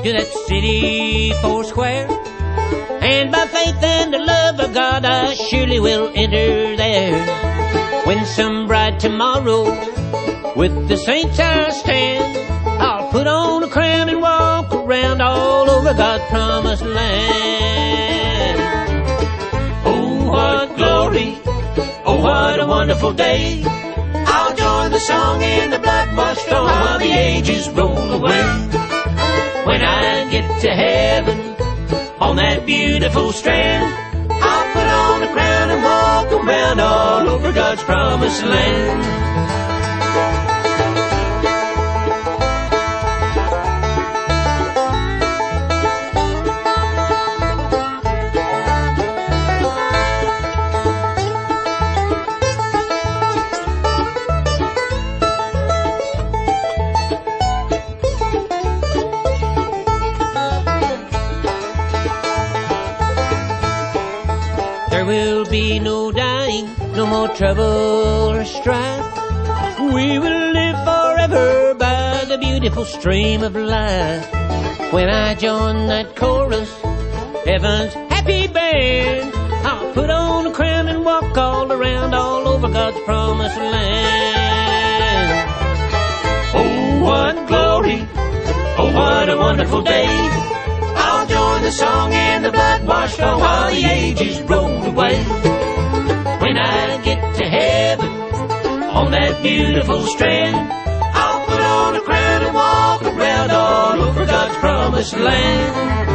to that city four square, and by faith and the love of God I surely will enter there. When some bright tomorrow with the saints I stand, I'll put on a crown and walk around all over God's promised land. Oh, what glory, oh, what a wonderful day. I'll join the song in the blood-washed throne while the ages roll away. When I get to heaven on that beautiful strand, I'll put on a crown and walk around all over God's promised land. There will be no dying, no more trouble or strife. We will live forever by the beautiful stream of life. When I join that chorus, heaven's happy band, I'll put on a crown and walk all around all over God's promised land. Oh, what glory, oh, what a wonderful day. I'll join the song in the blood-washed throne while the ages roll away. When I get to heaven on that beautiful strand, I'll put on a crown and walk around all over God's promised land.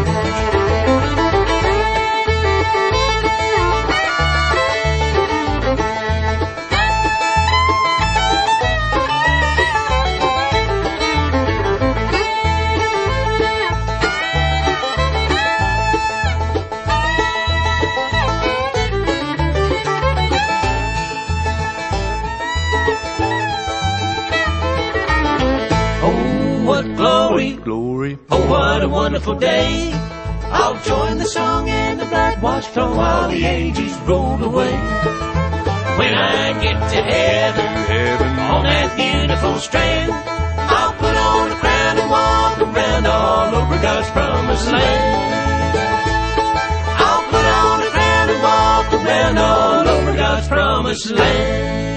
Glory, oh, what a wonderful day. I'll join the song in the blood-washed throne while the ages roll away. When I get to heaven on that beautiful strand, I'll put on a crown and walk around all over God's promised land. I'll put on a crown and walk around all over God's promised land.